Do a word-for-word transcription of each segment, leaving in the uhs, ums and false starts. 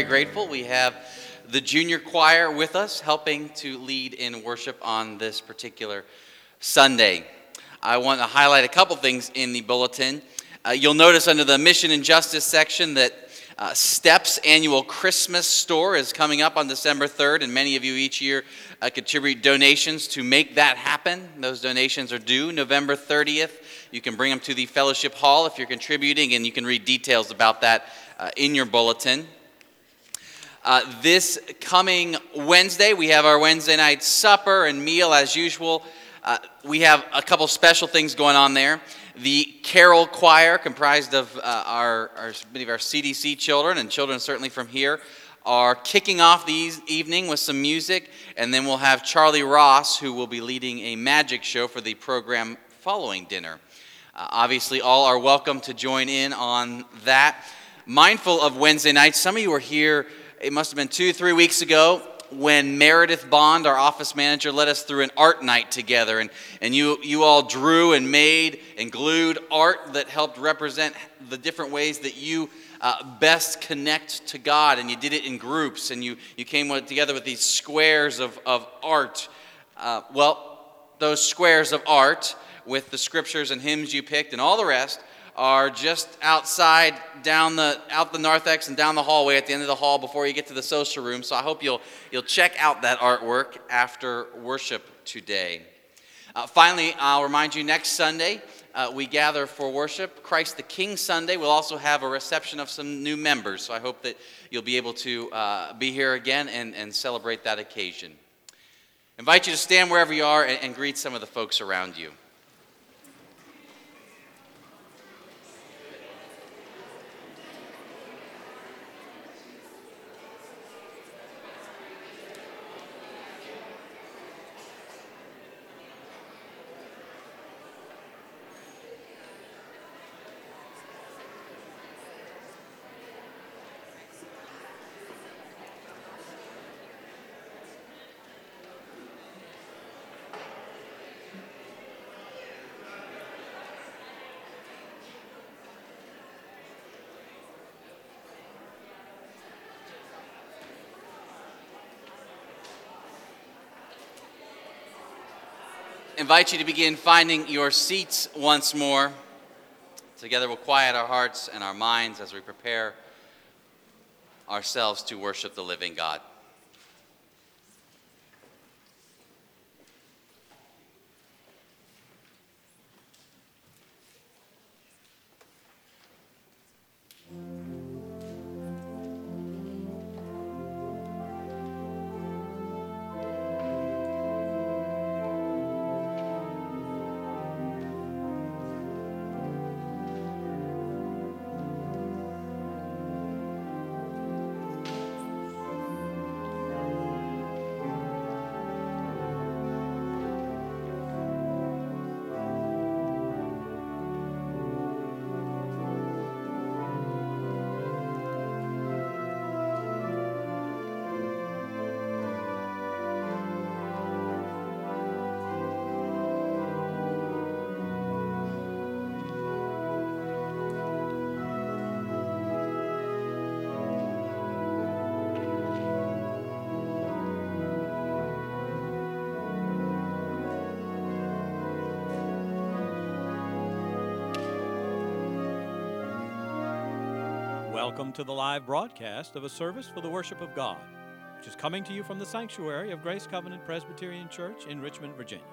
very grateful. We have the junior choir with us helping to lead in worship on this particular Sunday. I want to highlight a couple things in the bulletin. Uh, you'll notice under the Mission and Justice section that uh, STEP's annual Christmas store is coming up on December third, and many of you each year uh, contribute donations to make that happen. Those donations are due November thirtieth. You can bring them to the fellowship hall if you're contributing, and you can read details about that uh, in your bulletin. Uh, this coming Wednesday, we have our Wednesday night supper and meal as usual. Uh, we have a couple special things going on there. The Carol Choir, comprised of uh, our, our many of our C D C children and children certainly from here, are kicking off the evening with some music, and then we'll have Charlie Ross, who will be leading a magic show for the program following dinner. Uh, obviously, all are welcome to join in on that. Mindful of Wednesday nights, some of you were here, it must have been two, three weeks ago, when Meredith Bond, our office manager, led us through an art night together. And, and you, you all drew and made and glued art that helped represent the different ways that you uh, best connect to God. And you did it in groups, and you, you came together with these squares of, of art. Uh, well, those squares of art with the scriptures and hymns you picked and all the rest are just outside, down the out the narthex and down the hallway at the end of the hall before you get to the social room. So I hope you'll you'll check out that artwork after worship today. Uh, finally, I'll remind you, next Sunday uh, we gather for worship, Christ the King Sunday. We'll also have a reception of some new members. So I hope that you'll be able to uh, be here again and, and celebrate that occasion. I invite you to stand wherever you are and, and greet some of the folks around you. Invite you to begin finding your seats once more. Together we'll quiet our hearts and our minds as we prepare ourselves to worship the living God. Welcome to the live broadcast of a service for the worship of God, which is coming to you from the sanctuary of Grace Covenant Presbyterian Church in Richmond, Virginia.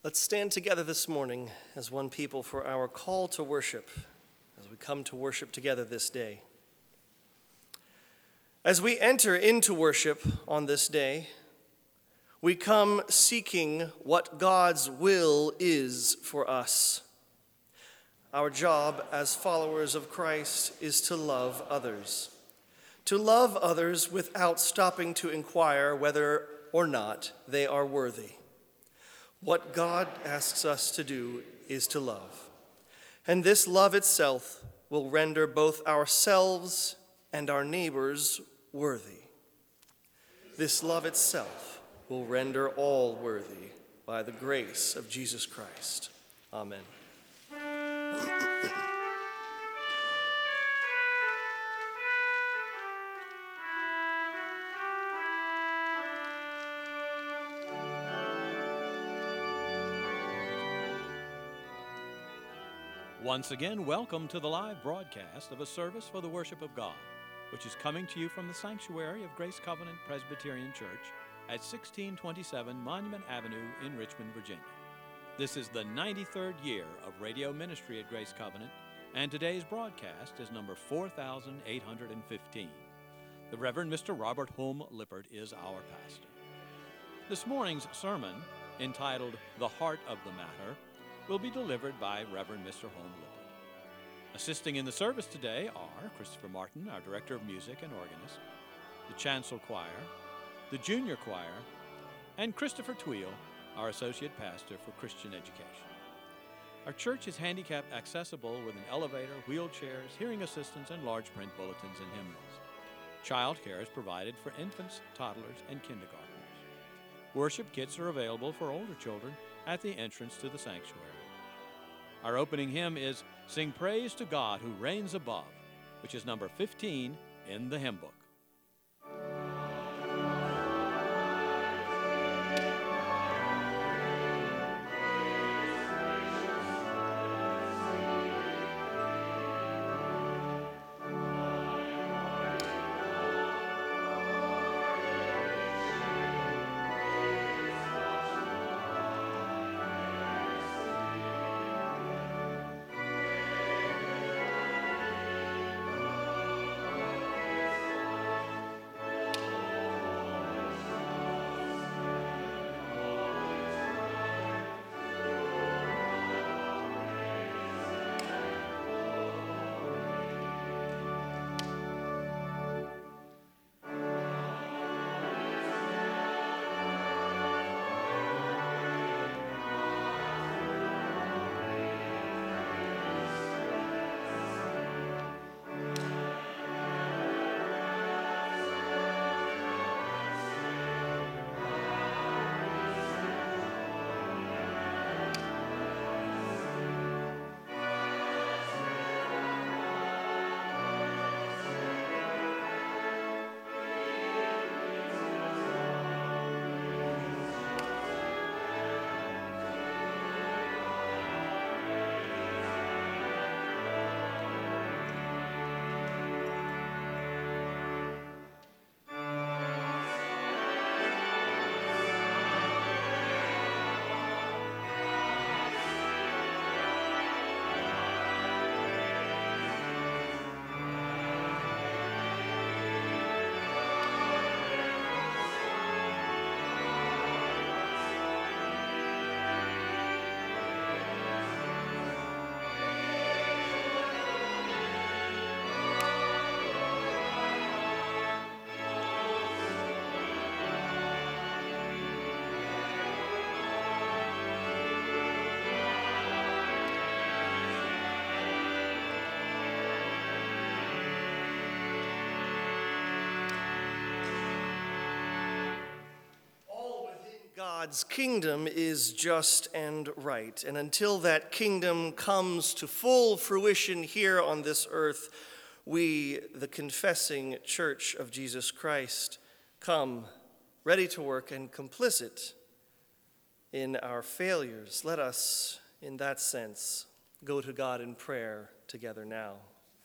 Let's stand together this morning as one people for our call to worship as we come to worship together this day. As we enter into worship on this day, we come seeking what God's will is for us. Our job as followers of Christ is to love others, to love others without stopping to inquire whether or not they are worthy. What God asks us to do is to love. And this love itself will render both ourselves and our neighbors worthy. This love itself will render all worthy by the grace of Jesus Christ. Amen. Once again, welcome to the live broadcast of a service for the worship of God, which is coming to you from the sanctuary of Grace Covenant Presbyterian Church at sixteen twenty-seven Monument Avenue in Richmond, Virginia. This is the ninety-third year of radio ministry at Grace Covenant, and today's broadcast is number four thousand eight hundred fifteen. The Reverend Mister Robert Holm Lippert is our pastor. This morning's sermon, entitled The Heart of the Matter, will be delivered by Reverend Mister Holm Lippert. Assisting in the service today are Christopher Martin, our Director of Music and Organist, the Chancel Choir, the Junior Choir, and Christopher Tweel, our Associate Pastor for Christian Education. Our church is handicap accessible with an elevator, wheelchairs, hearing assistance, and large print bulletins and hymnals. Child care is provided for infants, toddlers, and kindergartners. Worship kits are available for older children at the entrance to the sanctuary. Our opening hymn is Sing Praise to God Who Reigns Above, which is number fifteen in the hymn book. God's kingdom is just and right, and until that kingdom comes to full fruition here on this earth, we, the confessing Church of Jesus Christ, come ready to work and complicit in our failures. Let us, in that sense, go to God in prayer together now.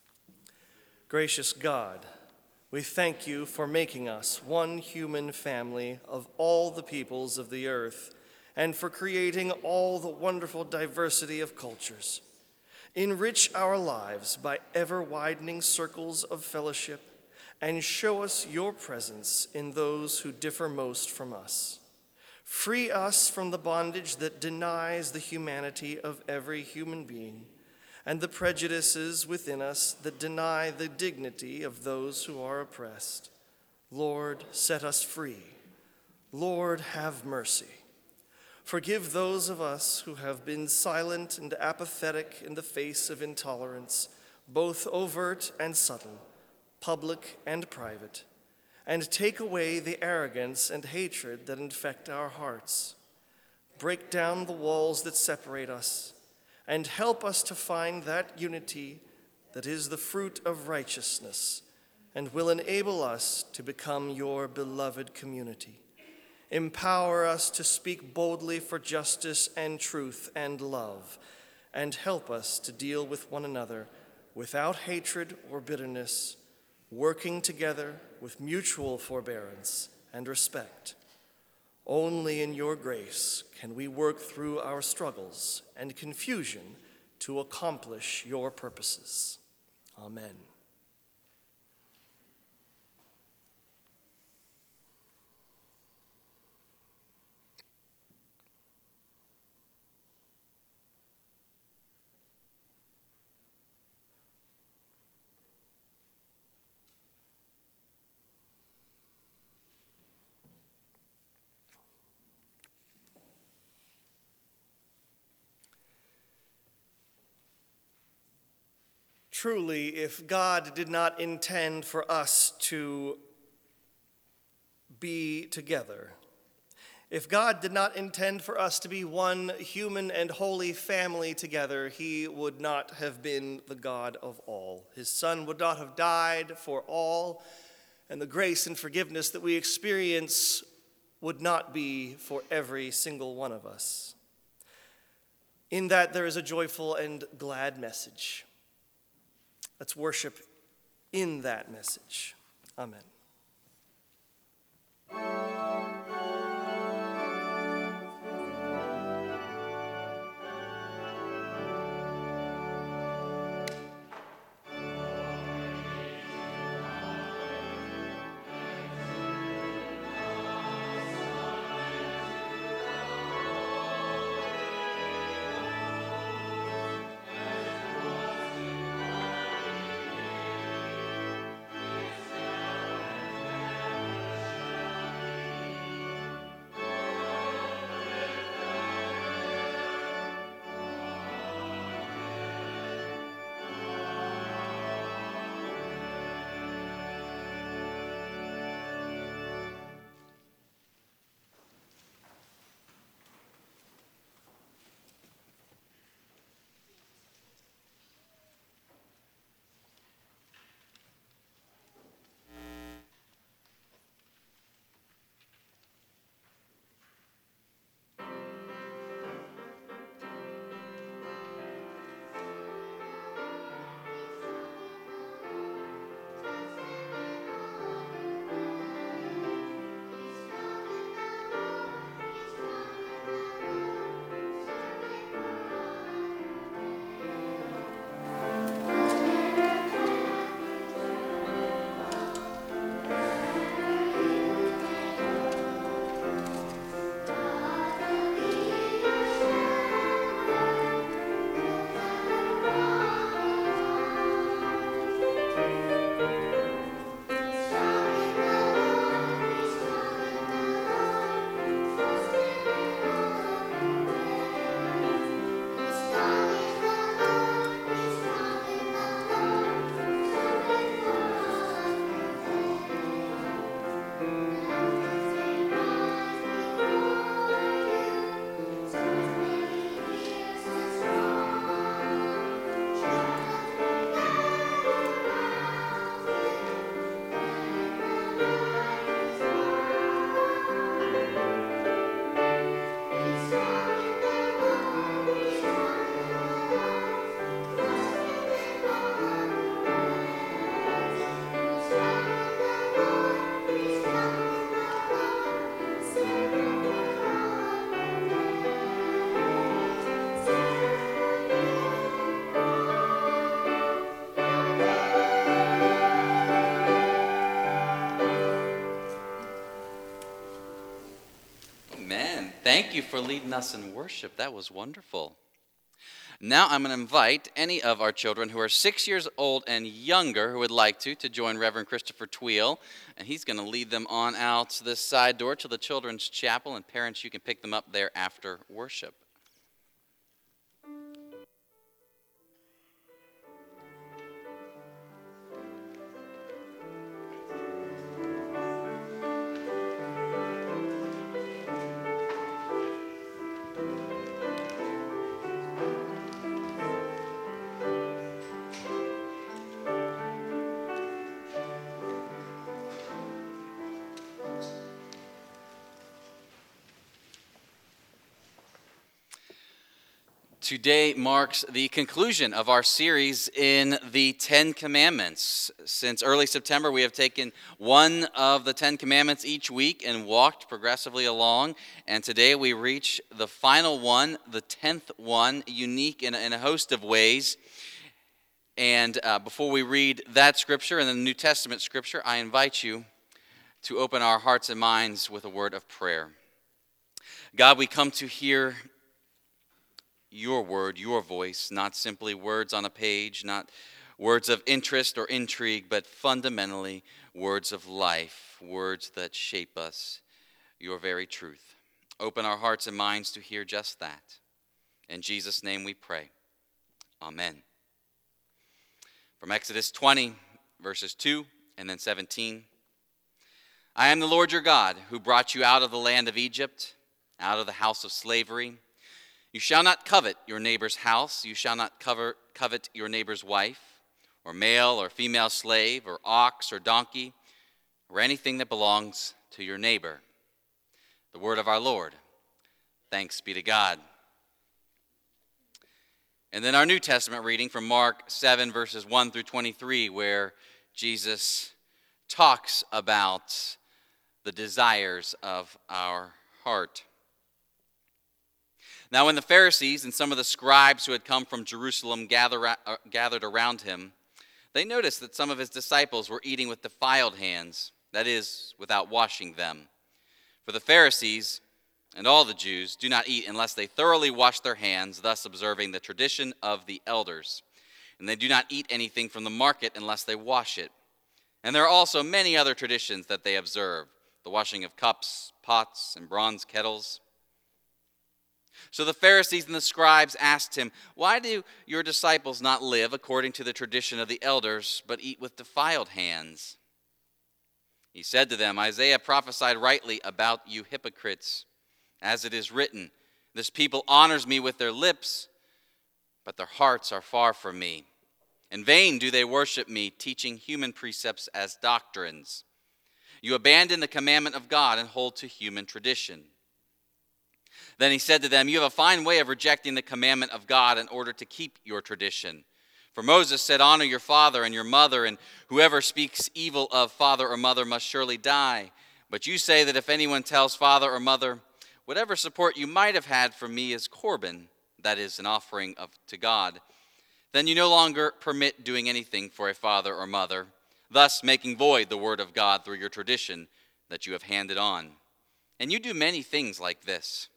Gracious God, we thank you for making us one human family of all the peoples of the earth and for creating all the wonderful diversity of cultures. Enrich our lives by ever-widening circles of fellowship, and show us your presence in those who differ most from us. Free us from the bondage that denies the humanity of every human being, and the prejudices within us that deny the dignity of those who are oppressed. Lord, set us free. Lord, have mercy. Forgive those of us who have been silent and apathetic in the face of intolerance, both overt and subtle, public and private, and take away the arrogance and hatred that infect our hearts. Break down the walls that separate us, and help us to find that unity that is the fruit of righteousness and will enable us to become your beloved community. Empower us to speak boldly for justice and truth and love, and help us to deal with one another without hatred or bitterness, working together with mutual forbearance and respect. Only in your grace can we work through our struggles and confusion to accomplish your purposes. Amen. Truly, if God did not intend for us to be together, if God did not intend for us to be one human and holy family together, he would not have been the God of all. His Son would not have died for all, and the grace and forgiveness that we experience would not be for every single one of us. In that there is a joyful and glad message. Let's worship in that message. Amen. Thank you for leading us in worship. That was wonderful. Now I'm going to invite any of our children who are six years old and younger who would like to to join Reverend Christopher Tweel, and he's going to lead them on out this side door to the children's chapel, and parents, you can pick them up there after worship. Today marks the conclusion of our series in the Ten Commandments. Since early September, we have taken one of the Ten Commandments each week and walked progressively along. And today we reach the final one, the tenth one, unique in a, in a host of ways. And uh, before we read that scripture and the New Testament scripture, I invite you to open our hearts and minds with a word of prayer. God, we come to hear your word, your voice, not simply words on a page, not words of interest or intrigue, but fundamentally words of life, words that shape us, your very truth. Open our hearts and minds to hear just that. In Jesus' name we pray. Amen. From Exodus twenty, verses two and then seventeen. I am the Lord your God, who brought you out of the land of Egypt, out of the house of slavery. You shall not covet your neighbor's house. You shall not cover, covet your neighbor's wife, or male or female slave, or ox or donkey, or anything that belongs to your neighbor. The word of our Lord. Thanks be to God. And then our New Testament reading from Mark seven, verses one through twenty-three, where Jesus talks about the desires of our heart. Now when the Pharisees and some of the scribes who had come from Jerusalem gather, uh, gathered around him, they noticed that some of his disciples were eating with defiled hands, that is, without washing them. For the Pharisees and all the Jews do not eat unless they thoroughly wash their hands, thus observing the tradition of the elders. And they do not eat anything from the market unless they wash it. And there are also many other traditions that they observe, the washing of cups, pots, and bronze kettles. So the Pharisees and the scribes asked him, "Why do your disciples not live according to the tradition of the elders, but eat with defiled hands?" He said to them, "Isaiah prophesied rightly about you hypocrites, as it is written, 'This people honors me with their lips, but their hearts are far from me. In vain do they worship me, teaching human precepts as doctrines. You abandon the commandment of God and hold to human tradition.' Then he said to them, 'You have a fine way of rejecting the commandment of God in order to keep your tradition. For Moses said, honor your father and your mother, and whoever speaks evil of father or mother must surely die. But you say that if anyone tells father or mother, whatever support you might have had from me is Corban, that is, an offering of to God, then you no longer permit doing anything for a father or mother, thus making void the word of God through your tradition that you have handed on. And you do many things like this.'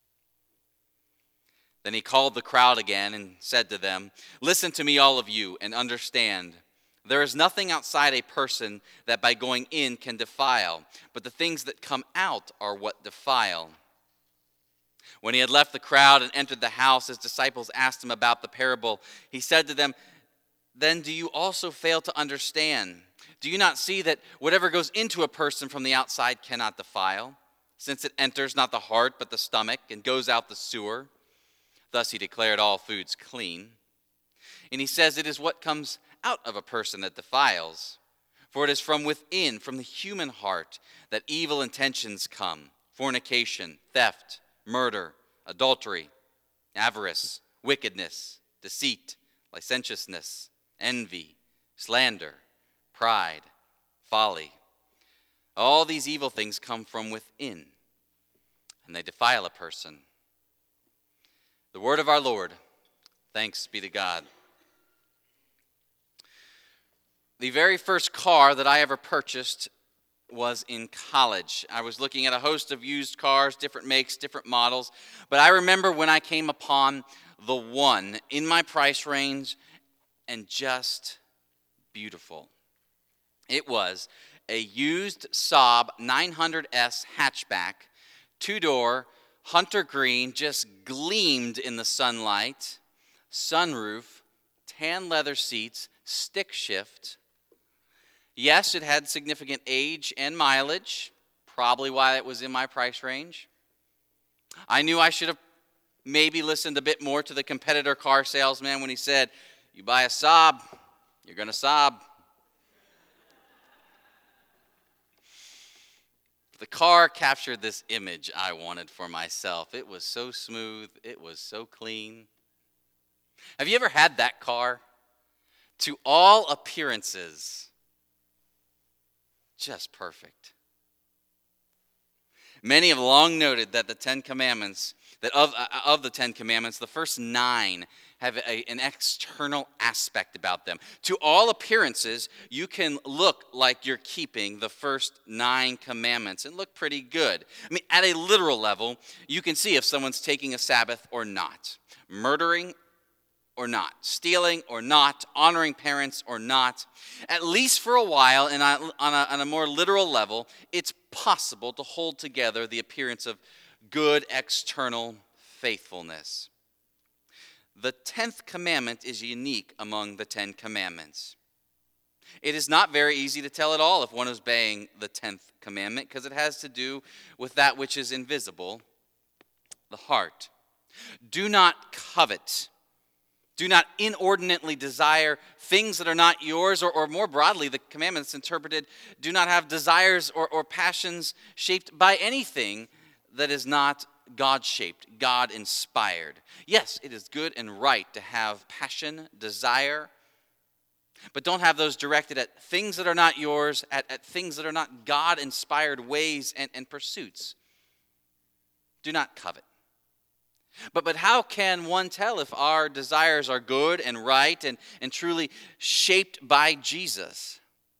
Then he called the crowd again and said to them, 'Listen to me, all of you, and understand. There is nothing outside a person that by going in can defile, but the things that come out are what defile.' When he had left the crowd and entered the house, his disciples asked him about the parable. He said to them, 'Then do you also fail to understand? Do you not see that whatever goes into a person from the outside cannot defile, since it enters not the heart but the stomach and goes out the sewer?' Thus he declared all foods clean. And he says it is what comes out of a person that defiles. For it is from within, from the human heart, that evil intentions come: fornication, theft, murder, adultery, avarice, wickedness, deceit, licentiousness, envy, slander, pride, folly. All these evil things come from within, and they defile a person." The word of our Lord. Thanks be to God. The very first car that I ever purchased was in college. I was looking at a host of used cars, different makes, different models, but I remember when I came upon the one in my price range and just beautiful. It was a used Saab nine hundred S hatchback, two-door, hunter green, just gleamed in the sunlight, sunroof, tan leather seats, stick shift. Yes, it had significant age and mileage, probably why it was in my price range. I knew I should have maybe listened a bit more to the competitor car salesman when he said, "You buy a Saab, you're going to sob." The car captured this image I wanted for myself. It was so smooth. It was so clean. Have you ever had that car? To all appearances, just perfect. Many have long noted that the Ten Commandments, that of, uh, of the Ten Commandments, the first nine have a, an external aspect about them. To all appearances, you can look like you're keeping the first nine commandments and look pretty good. I mean, at a literal level, you can see if someone's taking a Sabbath or not, murdering or not, stealing or not, honoring parents or not. At least for a while, and on a, on a more literal level, it's possible to hold together the appearance of good external faithfulness. The tenth commandment is unique among the Ten Commandments. It is not very easy to tell at all if one is obeying the tenth commandment because it has to do with that which is invisible, the heart. Do not covet. Do not inordinately desire things that are not yours, or, or more broadly, the commandments interpreted, do not have desires or, or passions shaped by anything that is not God-shaped, God-inspired. Yes, it is good and right to have passion, desire, but don't have those directed at things that are not yours, at, at things that are not God-inspired ways and, and pursuits. Do not covet. But but how can one tell if our desires are good and right and, and truly shaped by Jesus?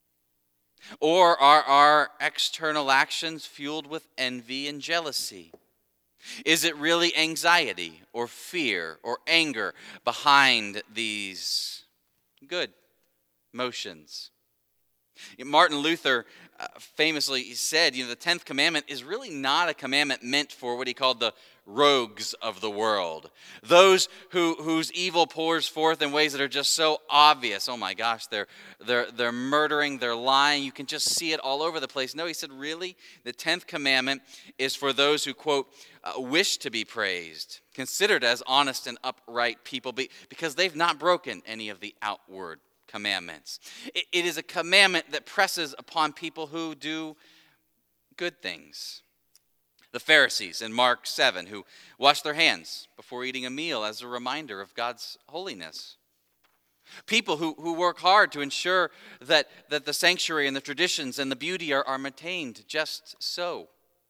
Or are our external actions fueled with envy and jealousy? Is it really anxiety or fear or anger behind these good motions? Martin Luther uh, famously said, you know, the tenth commandment is really not a commandment meant for what he called the rogues of the world. Those who whose evil pours forth in ways that are just so obvious. Oh my gosh, they're they're they're murdering, they're lying. You can just see it all over the place. No, he said, really, the tenth commandment is for those who, quote, uh, wish to be praised, considered as honest and upright people, because they've not broken any of the outward commandments. It, it is a commandment that presses upon people who do good things. The Pharisees in Mark seven, who wash their hands before eating a meal as a reminder of God's holiness. People who, who work hard to ensure that, that the sanctuary and the traditions and the beauty are, are maintained just so.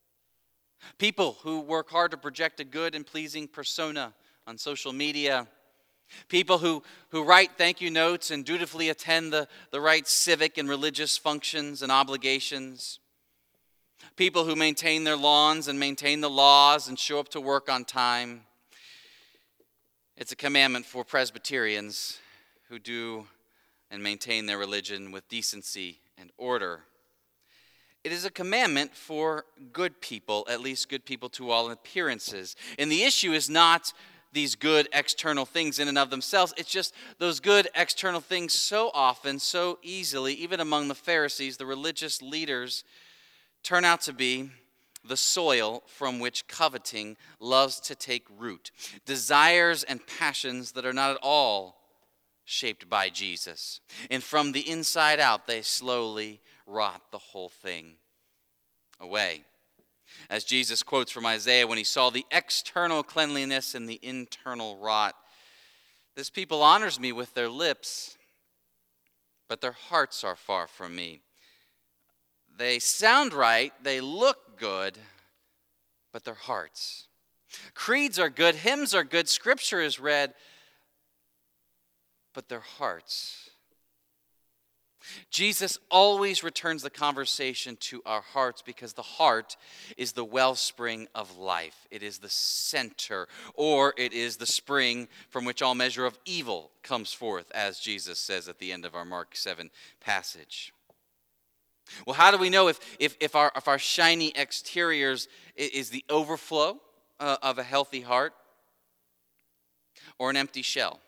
People who work hard to project a good and pleasing persona on social media. People who, who write thank you notes and dutifully attend the, the right civic and religious functions and obligations. People who maintain their lawns and maintain the laws and show up to work on time. It's a commandment for Presbyterians who do and maintain their religion with decency and order. It is a commandment for good people, at least good people to all appearances. And the issue is not these good external things in and of themselves. It's just those good external things so often, so easily, even among the Pharisees, the religious leaders, turn out to be the soil from which coveting loves to take root. Desires and passions that are not at all shaped by Jesus. And from the inside out, they slowly rot the whole thing away. As Jesus quotes from Isaiah when he saw the external cleanliness and the internal rot, "This people honors me with their lips, but their hearts are far from me. They sound right, they look good, but their hearts. Creeds are good, hymns are good, scripture is read, but their hearts Jesus always returns the conversation to our hearts because the heart is the wellspring of life. It is the center, or it is the spring from which all measure of evil comes forth, as Jesus says at the end of our Mark seven passage. Well, how do we know if, if, if, our, if our shiny exteriors is the overflow uh, of a healthy heart or an empty shell?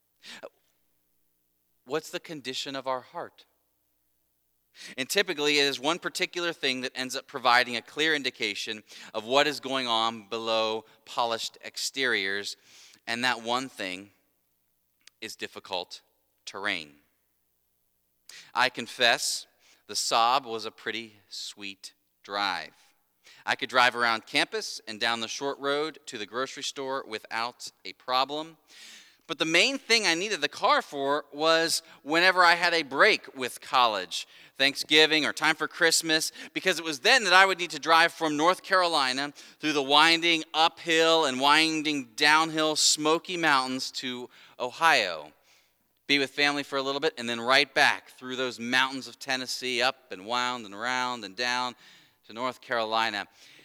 What's the condition of our heart? And typically, it is one particular thing that ends up providing a clear indication of what is going on below polished exteriors, and that one thing is difficult terrain. I confess, the Saab was a pretty sweet drive. I could drive around campus and down the short road to the grocery store without a problem. But the main thing I needed the car for was whenever I had a break with college, Thanksgiving or time for Christmas, because it was then that I would need to drive from North Carolina through the winding uphill and winding downhill Smoky Mountains to Ohio, be with family for a little bit, and then right back through those mountains of Tennessee, up and wound and around and down to North Carolina.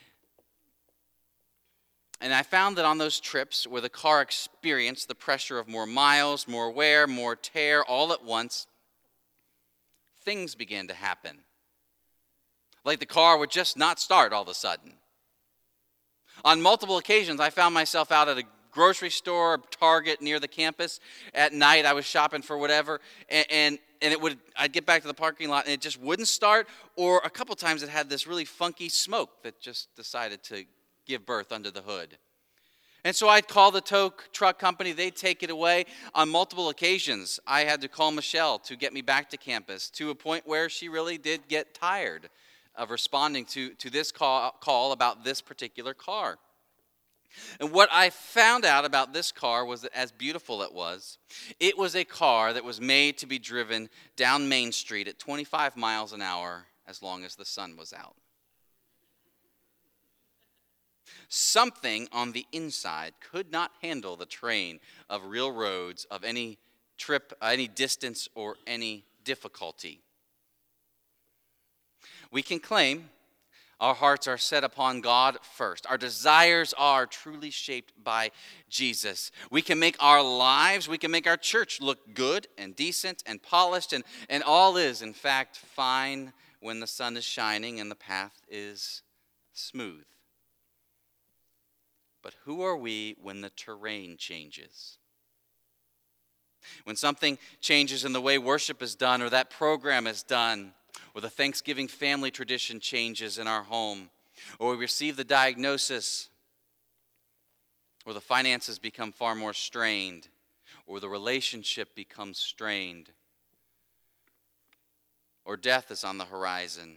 And I found that on those trips where the car experienced the pressure of more miles, more wear, more tear all at once, things began to happen. Like the car would just not start all of a sudden. On multiple occasions, I found myself out at a grocery store, Target near the campus. At night, I was shopping for whatever, and, and, and it would. I'd get back to the parking lot, and it just wouldn't start. Or a couple times, it had this really funky smoke that just decided to give birth under the hood. And so I'd call the tow truck company. They'd take it away. On multiple occasions, I had to call Michelle to get me back to campus, to a point where she really did get tired of responding to, to this call, call about this particular car. And what I found out about this car was that, as beautiful it was, it was a car that was made to be driven down Main Street at twenty-five miles an hour as long as the sun was out. Something on the inside could not handle the terrain of real roads of any trip, any distance, or any difficulty. We can claim our hearts are set upon God first. Our desires are truly shaped by Jesus. We can make our lives, we can make our church look good and decent and polished, and, and all is, in fact, fine when the sun is shining and the path is smooth. But who are we when the terrain changes? When something changes in the way worship is done, or that program is done, or the Thanksgiving family tradition changes in our home, or we receive the diagnosis, or the finances become far more strained, or the relationship becomes strained, or death is on the horizon.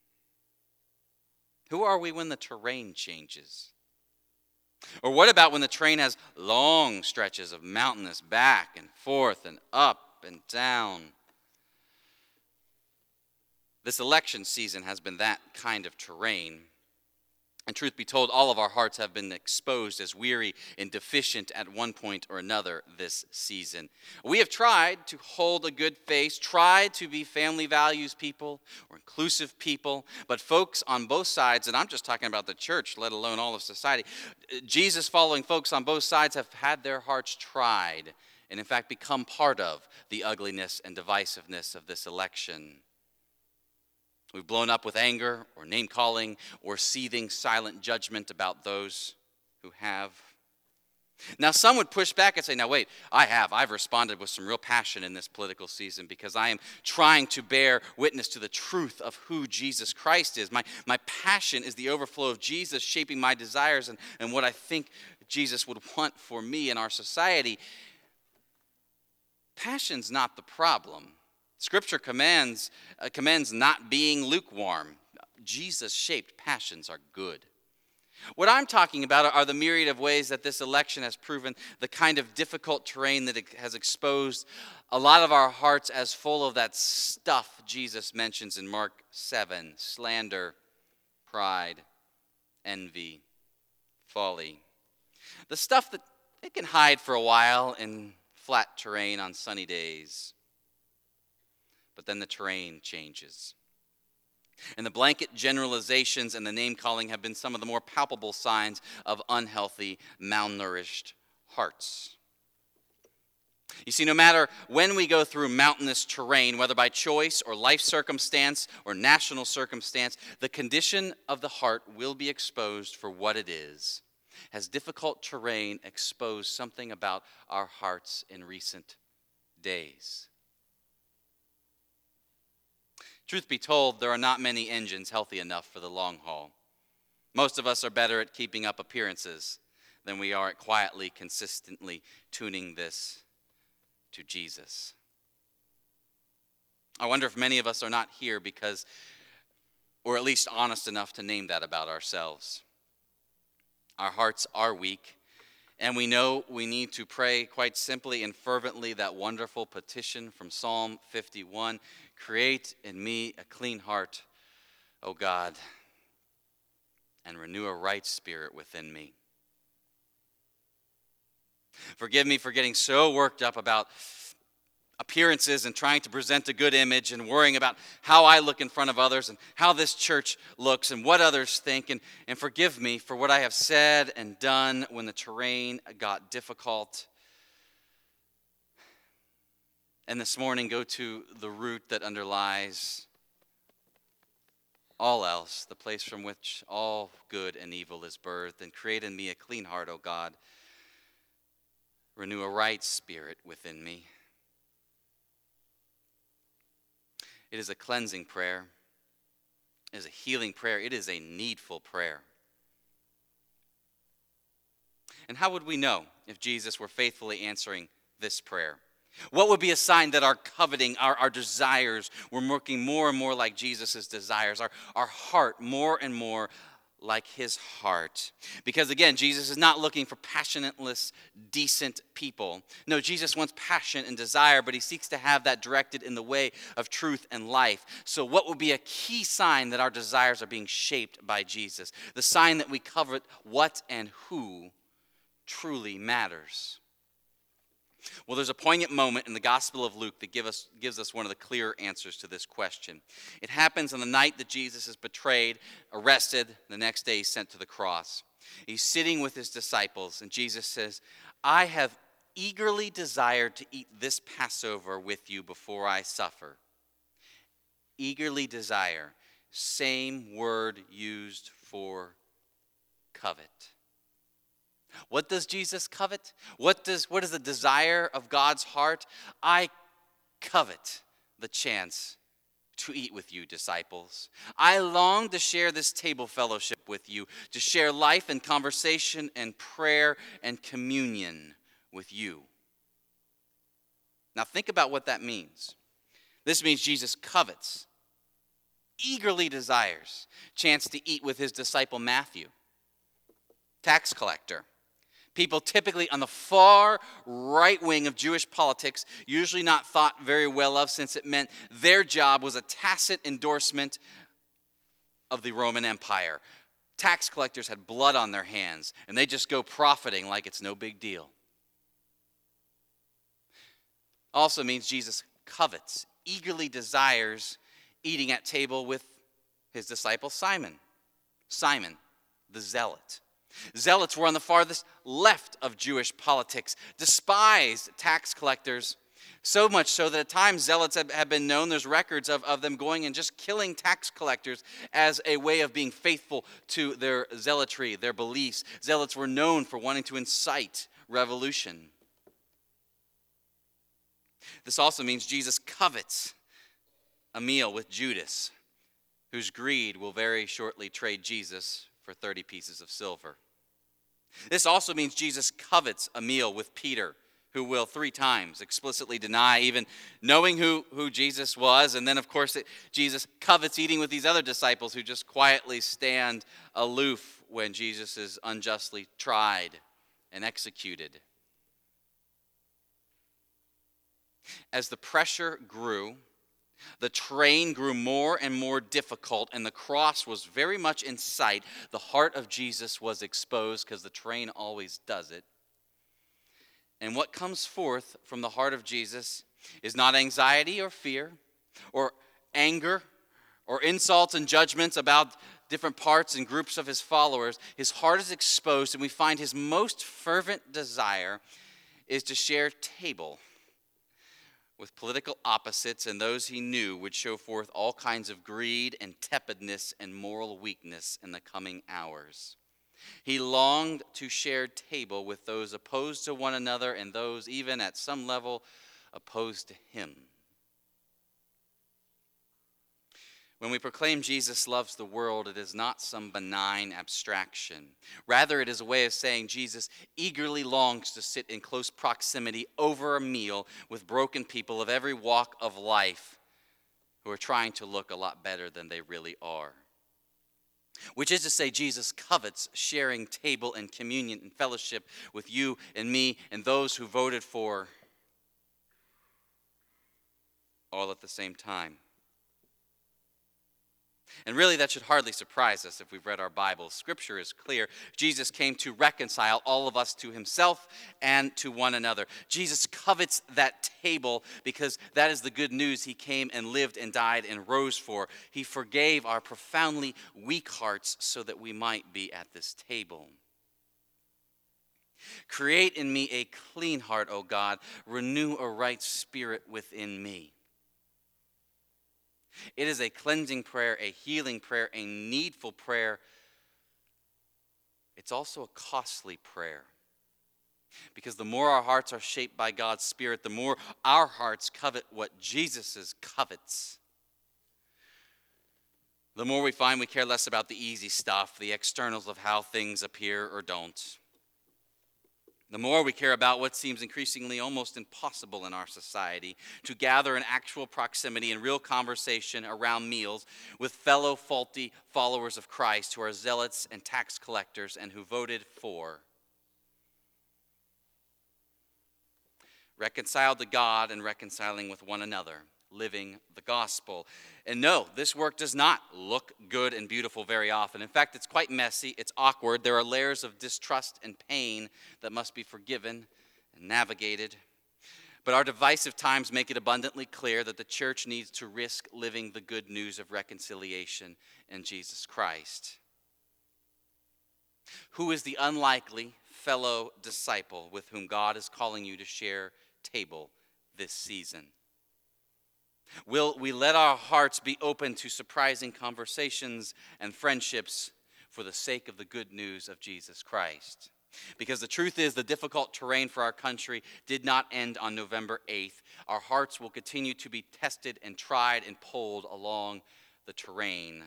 Who are we when the terrain changes? Or what about when the train has long stretches of mountainous back and forth and up and down? This election season has been that kind of terrain. And truth be told, all of our hearts have been exposed as weary and deficient at one point or another this season. We have tried to hold a good face, tried to be family values people or inclusive people, but folks on both sides, and I'm just talking about the church, let alone all of society, Jesus-following folks on both sides have had their hearts tried and in fact become part of the ugliness and divisiveness of this election. We've blown up with anger or name-calling or seething silent judgment about those who have. Now, some would push back and say, now wait, I have. I've responded with some real passion in this political season because I am trying to bear witness to the truth of who Jesus Christ is. My, my passion is the overflow of Jesus shaping my desires and, and what I think Jesus would want for me in our society. Passion's not the problem. Scripture commands uh, commends not being lukewarm. Jesus-shaped passions are good. What I'm talking about are the myriad of ways that this election has proven the kind of difficult terrain that it has exposed a lot of our hearts as full of that stuff Jesus mentions in Mark seven: slander, pride, envy, folly. The stuff that it can hide for a while in flat terrain on sunny days. but then the terrain changes. And the blanket generalizations and the name-calling have been some of the more palpable signs of unhealthy, malnourished hearts. You see, no matter when we go through mountainous terrain, whether by choice or life circumstance or national circumstance, the condition of the heart will be exposed for what it is. Has difficult terrain exposed something about our hearts in recent days? Truth be told, there are not many engines healthy enough for the long haul. Most of us are better at keeping up appearances than we are at quietly, consistently tuning this to Jesus. I wonder if many of us are not here because we're at least honest enough to name that about ourselves. Our hearts are weak, and we know we need to pray quite simply and fervently that wonderful petition from Psalm fifty-one, create in me a clean heart, O God, and renew a right spirit within me. Forgive me for getting so worked up about appearances and trying to present a good image and worrying about how I look in front of others and how this church looks and what others think. And, and forgive me for what I have said and done when the terrain got difficult. And this morning, go to the root that underlies all else, the place from which all good and evil is birthed, and create in me a clean heart, O God. Renew a right spirit within me. It is a cleansing prayer. It is a healing prayer. It is a needful prayer. And how would we know if Jesus were faithfully answering this prayer? What would be a sign that our coveting, our, our desires, were working more and more like Jesus' desires, our, our heart more and more like his heart? Because again, Jesus is not looking for passionateless, decent people. No, Jesus wants passion and desire, but he seeks to have that directed in the way of truth and life. So what would be a key sign that our desires are being shaped by Jesus? The sign that we covet what and who truly matters. Well, there's a poignant moment in the Gospel of Luke that give us, gives us one of the clear answers to this question. It happens on the night that Jesus is betrayed, arrested, the next day he's sent to the cross. He's sitting with his disciples, and Jesus says, I have eagerly desired to eat this Passover with you before I suffer. Eagerly desire, same word used for covet. What does Jesus covet? What does what is the desire of God's heart? I covet the chance to eat with you, disciples. I long to share this table fellowship with you, to share life and conversation and prayer and communion with you. Now think about what that means. This means Jesus covets, eagerly desires, chance to eat with his disciple Matthew, tax collector. People typically on the far right wing of Jewish politics, usually not thought very well of since it meant their job was a tacit endorsement of the Roman Empire. Tax collectors had blood on their hands, and they just go profiting like it's no big deal. Also means Jesus covets, eagerly desires eating at table with his disciple Simon. Simon, the zealot. Zealots were on the farthest left of Jewish politics, despised tax collectors, so much so that at times zealots have, have been known, there's records of, of them going and just killing tax collectors as a way of being faithful to their zealotry, their beliefs. Zealots were known for wanting to incite revolution. This also means Jesus covets a meal with Judas, whose greed will very shortly trade Jesus for thirty pieces of silver. This also means Jesus covets a meal with Peter, who will three times explicitly deny even knowing who, who Jesus was. And then, of course, it, Jesus covets eating with these other disciples who just quietly stand aloof when Jesus is unjustly tried and executed. As the pressure grew, the terrain grew more and more difficult, and the cross was very much in sight. The heart of Jesus was exposed, because the terrain always does it. And what comes forth from the heart of Jesus is not anxiety or fear. or anger or insults and judgments about different parts and groups of his followers, his heart is exposed, and we find his most fervent desire is to share table with political opposites and those he knew would show forth all kinds of greed and tepidness and moral weakness in the coming hours. He longed to share table with those opposed to one another and those even at some level opposed to him. When we proclaim Jesus loves the world, it is not some benign abstraction. Rather, it is a way of saying Jesus eagerly longs to sit in close proximity over a meal with broken people of every walk of life who are trying to look a lot better than they really are. Which is to say, Jesus covets sharing table and communion and fellowship with you and me and those who voted for all at the same time. And really, that should hardly surprise us if we've read our Bibles. Scripture is clear. Jesus came to reconcile all of us to himself and to one another. Jesus covets that table because that is the good news he came and lived and died and rose for. He forgave our profoundly weak hearts so that we might be at this table. Create in me a clean heart, O God. Renew a right spirit within me. It is a cleansing prayer, a healing prayer, a needful prayer. It's also a costly prayer. Because the more our hearts are shaped by God's Spirit, the more our hearts covet what Jesus' covets. The more we find we care less about the easy stuff, the externals of how things appear or don't. The more we care about what seems increasingly almost impossible in our society, to gather in actual proximity and real conversation around meals with fellow faulty followers of Christ who are zealots and tax collectors and who voted for. Reconciled to God and reconciling with one another, living the gospel. And no, this work does not look good and beautiful very often. In fact, it's quite messy, it's awkward. There are layers of distrust and pain that must be forgiven and navigated. But our divisive times make it abundantly clear that the church needs to risk living the good news of reconciliation in Jesus Christ. Who is the unlikely fellow disciple with whom God is calling you to share table this season? Will we let our hearts be open to surprising conversations and friendships for the sake of the good news of Jesus Christ? Because the truth is, the difficult terrain for our country did not end on November eighth. Our hearts will continue to be tested and tried and pulled along the terrain.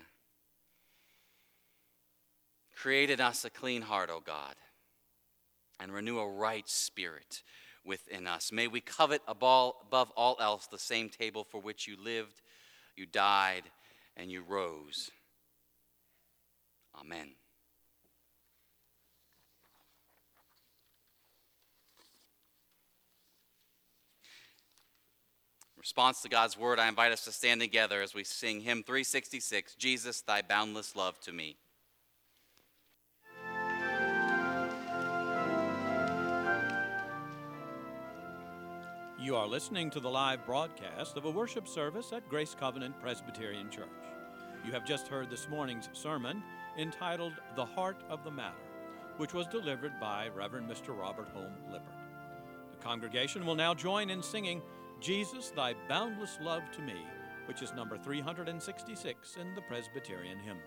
Create in us a clean heart, O God, and renew a right spirit within us. May we covet above all else the same table for which you lived, you died, and you rose. Amen. In response to God's word, I invite us to stand together as we sing hymn three sixty-six, Jesus, Thy Boundless Love to Me. You are listening to the live broadcast of a worship service at Grace Covenant Presbyterian Church. You have just heard this morning's sermon entitled The Heart of the Matter, which was delivered by Reverend Mister Robert Holm Lippert. The congregation will now join in singing Jesus, Thy Boundless Love to Me, which is number three sixty-six in the Presbyterian hymnal.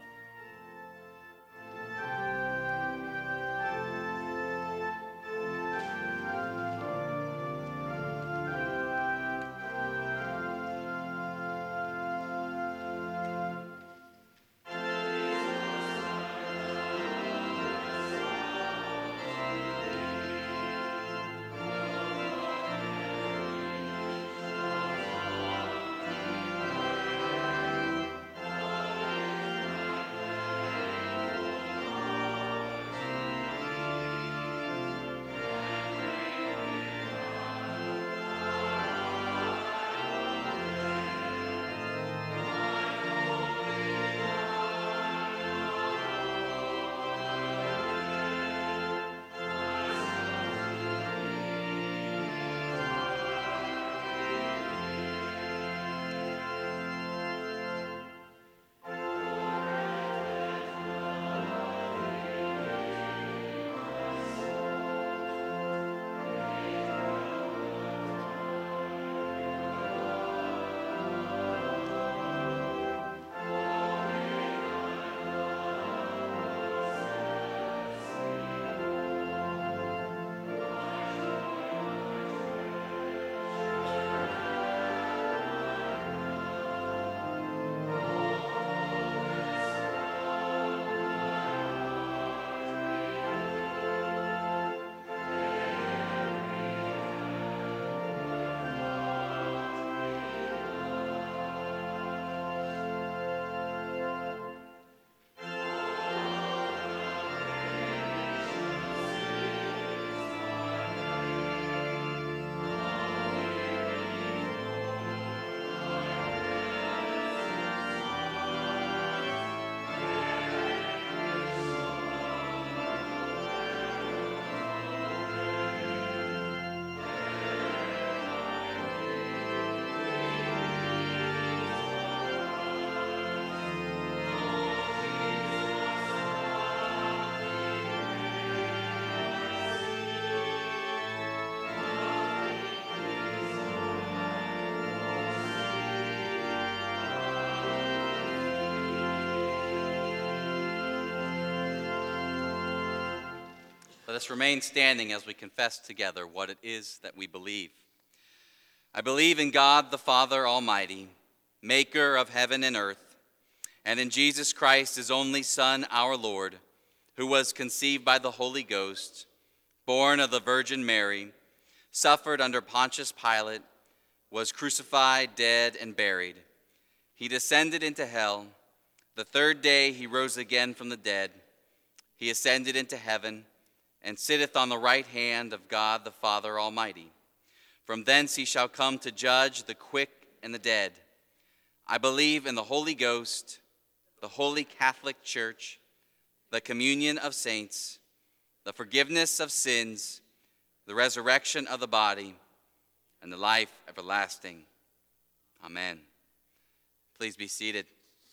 Let us remain standing as we confess together what it is that we believe. I believe in God the Father Almighty, maker of heaven and earth, and in Jesus Christ, his only Son, our Lord, who was conceived by the Holy Ghost, born of the Virgin Mary, suffered under Pontius Pilate, was crucified, dead, and buried. He descended into hell. The third day he rose again from the dead. He ascended into heaven and sitteth on the right hand of God the Father Almighty. From thence he shall come to judge the quick and the dead. I believe in the Holy Ghost, the holy Catholic Church, the communion of saints, the forgiveness of sins, the resurrection of the body, and the life everlasting. Amen. Please be seated.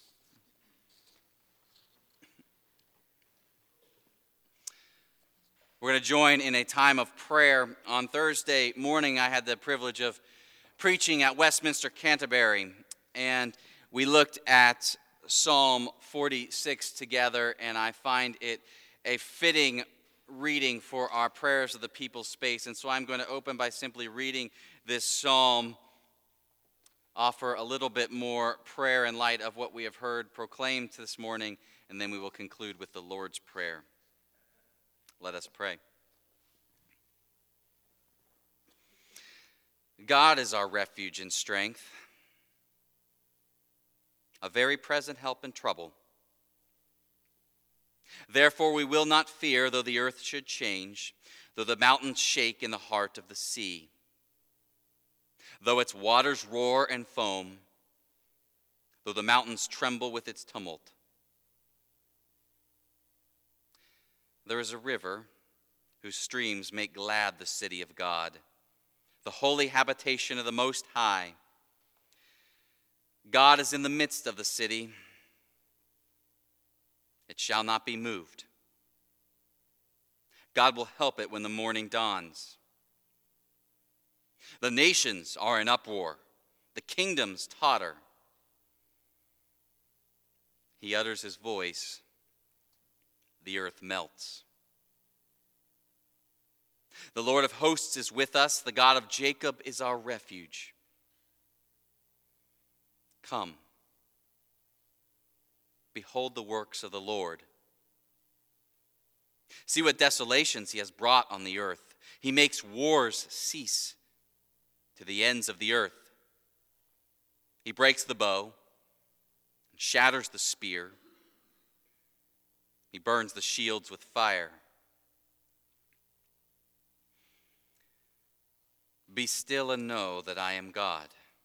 We're going to join in a time of prayer. On Thursday morning, I had the privilege of preaching at Westminster Canterbury, and we looked at Psalm forty-six together, and I find it a fitting reading for our prayers of the people's space. And so I'm going to open by simply reading this psalm, offer a little bit more prayer in light of what we have heard proclaimed this morning, and then we will conclude with the Lord's Prayer. Let us pray. God is our refuge and strength, a very present help in trouble. Therefore we will not fear, though the earth should change, though the mountains shake in the heart of the sea, though its waters roar and foam, though the mountains tremble with its tumult. There is a river whose streams make glad the city of God, the holy habitation of the Most High. God is in the midst of the city. It shall not be moved. God will help it when the morning dawns. The nations are in uproar. The kingdoms totter. He utters his voice. The earth melts. The Lord of hosts is with us. The God of Jacob is our refuge. Come, behold the works of the Lord. See what desolations he has brought on the earth. He makes wars cease to the ends of the earth. He breaks the bow and shatters the spear. He burns the shields with fire. Be still and know that I am God.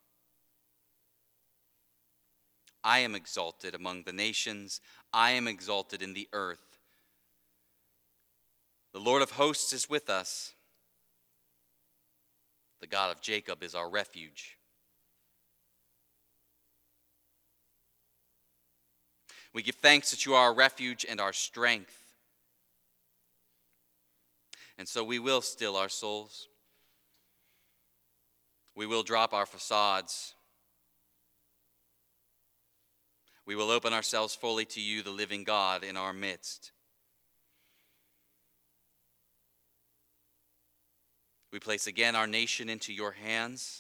I am exalted among the nations. I am exalted in the earth. The Lord of hosts is with us. The God of Jacob is our refuge. We give thanks that you are our refuge and our strength. And so we will still our souls. We will drop our facades. We will open ourselves fully to you, the living God, in our midst. We place again our nation into your hands.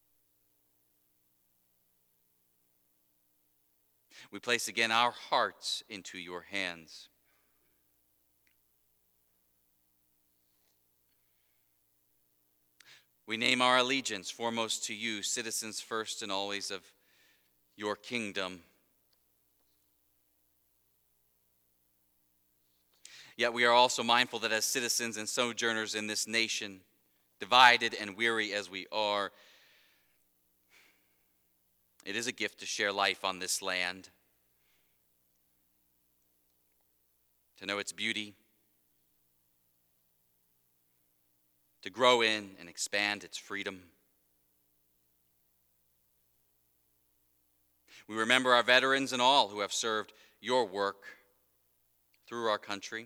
We place again our hearts into your hands. We name our allegiance foremost to you, citizens first and always of your kingdom. Yet we are also mindful that as citizens and sojourners in this nation, divided and weary as we are, it is a gift to share life on this land, to know its beauty, to grow in and expand its freedom. We remember our veterans and all who have served your work through our country.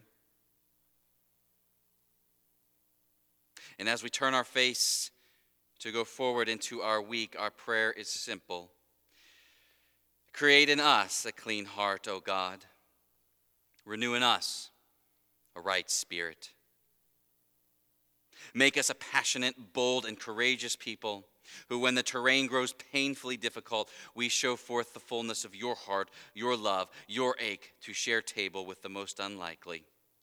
And as we turn our face to go forward into our week, our prayer is simple. Create in us a clean heart, O God. Renew in us a right spirit. Make us a passionate, bold, and courageous people who, when the terrain grows painfully difficult, we show forth the fullness of your heart, your love, your ache to share table with the most unlikely.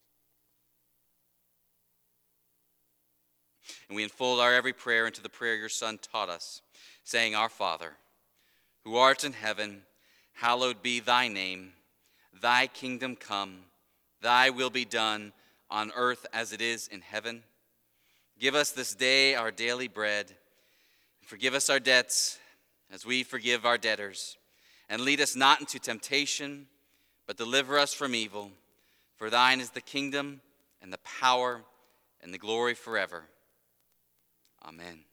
And we unfold our every prayer into the prayer your Son taught us, saying, Our Father, who art in heaven, hallowed be thy name. Thy kingdom come, thy will be done on earth as it is in heaven. Give us this day our daily bread, and forgive us our debts as we forgive our debtors. And lead us not into temptation, but deliver us from evil. For thine is the kingdom and the power and the glory forever. Amen.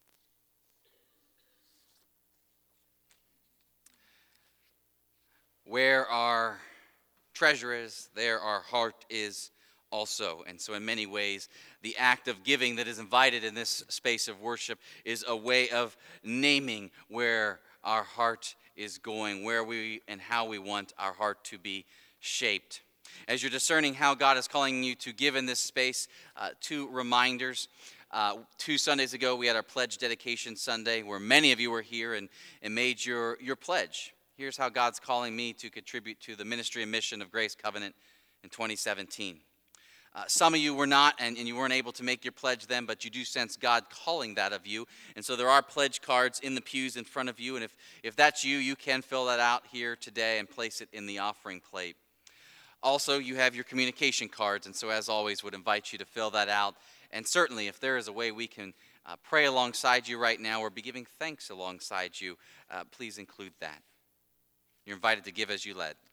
Where our treasure is, there our heart is also. And so in many ways, the act of giving that is invited in this space of worship is a way of naming where our heart is going, where we and how we want our heart to be shaped. As you're discerning how God is calling you to give in this space, uh, two reminders. Uh, two Sundays ago, we had our Pledge Dedication Sunday, where many of you were here and, and made your, your pledge. Here's how God's calling me to contribute to the ministry and mission of Grace Covenant in twenty seventeen. Uh, some of you were not, and, and you weren't able to make your pledge then, but you do sense God calling that of you. And so there are pledge cards in the pews in front of you, and if, if that's you, you can fill that out here today and place it in the offering plate. Also, you have your communication cards, and so as always, would invite you to fill that out. And certainly, if there is a way we can uh, pray alongside you right now or be giving thanks alongside you, uh, please include that. You're invited to give as you led.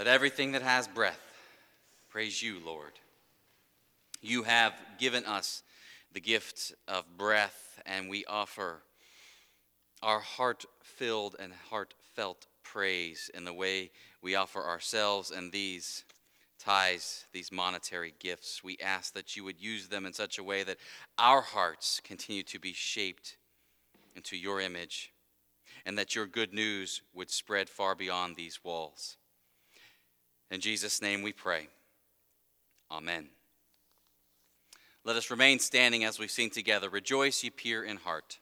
Let everything that has breath praise you, Lord. You have given us the gift of breath, and we offer our heart-filled and heartfelt praise in the way we offer ourselves and these tithes, these monetary gifts. We ask that you would use them in such a way that our hearts continue to be shaped into your image, and that your good news would spread far beyond these walls. In Jesus' name we pray. Amen. Let us remain standing as we sing together, Rejoice, ye pure in heart.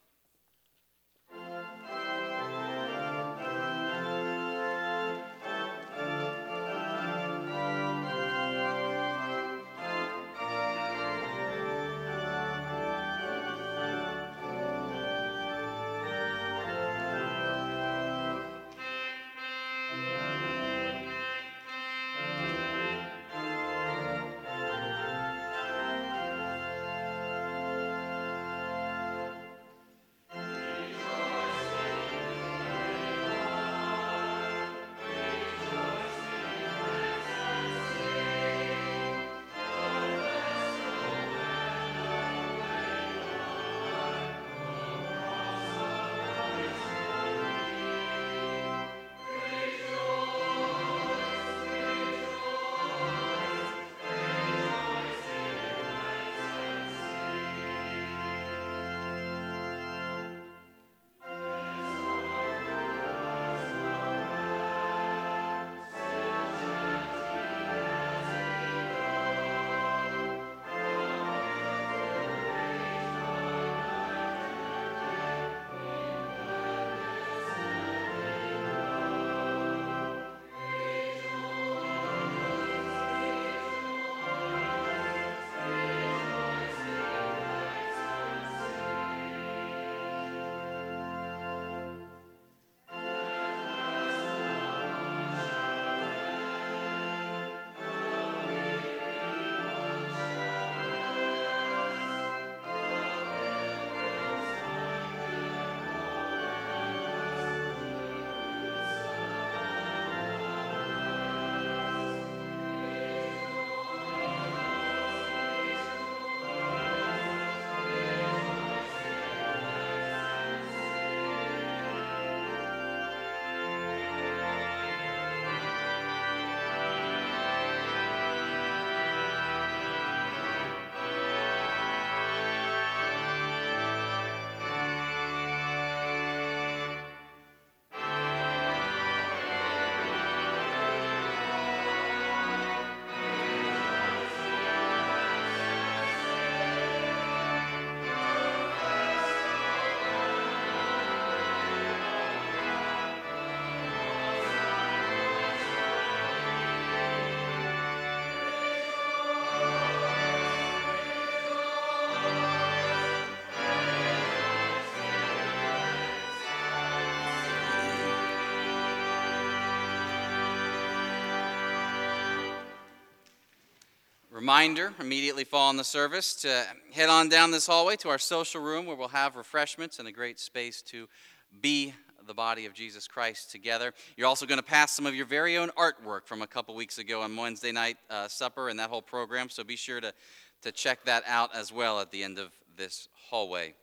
Reminder, immediately following the service, to head on down this hallway to our social room where we'll have refreshments and a great space to be the body of Jesus Christ together. You're also going to pass some of your very own artwork from a couple weeks ago on Wednesday night uh, supper and that whole program, so be sure to, to check that out as well at the end of this hallway.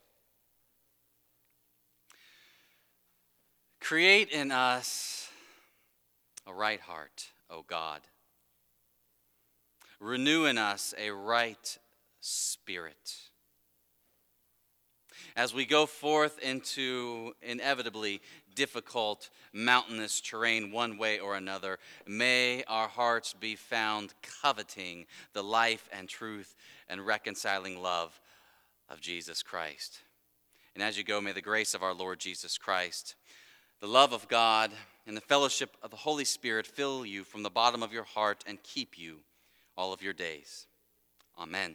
Create in us a right heart, O God. Renew in us a right spirit. As we go forth into inevitably difficult mountainous terrain one way or another, may our hearts be found coveting the life and truth and reconciling love of Jesus Christ. And as you go, may the grace of our Lord Jesus Christ, the love of God, and the fellowship of the Holy Spirit fill you from the bottom of your heart and keep you all of your days. Amen.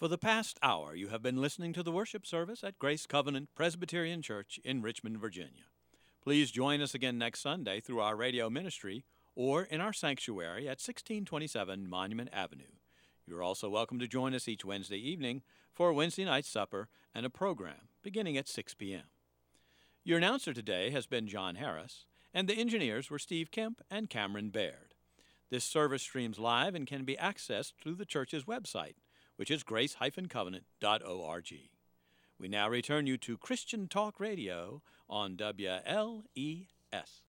For the past hour, you have been listening to the worship service at Grace Covenant Presbyterian Church in Richmond, Virginia. Please join us again next Sunday through our radio ministry or in our sanctuary at sixteen twenty-seven Monument Avenue. You're also welcome to join us each Wednesday evening for a Wednesday night supper and a program beginning at six p.m. Your announcer today has been John Harris, and the engineers were Steve Kemp and Cameron Baird. This service streams live and can be accessed through the church's website, which is grace dash covenant dot org. We now return you to Christian Talk Radio on W L E S.